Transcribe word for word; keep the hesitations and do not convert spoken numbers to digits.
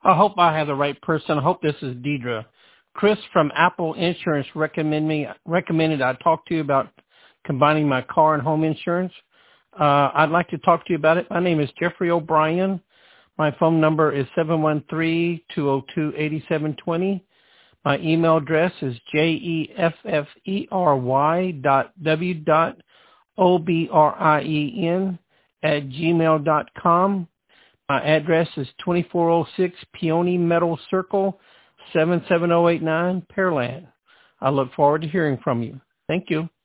I hope I have the right person. I hope this is Deidre. Chris from Apple Insurance recommend me, recommended I talk to you about combining my car and home insurance. Uh, I'd like to talk to you about it. My name is Jeffrey O'Brien. My phone number is seven one three, two oh two, eight seven two oh. My email address is J-E-F-F-E-R-Y dot W dot O-B-R-I-E-N at gmail dot com. My address is twenty-four oh six Peony Meadow Circle, seven seven oh eight nine, Pearland. I look forward to hearing from you. Thank you.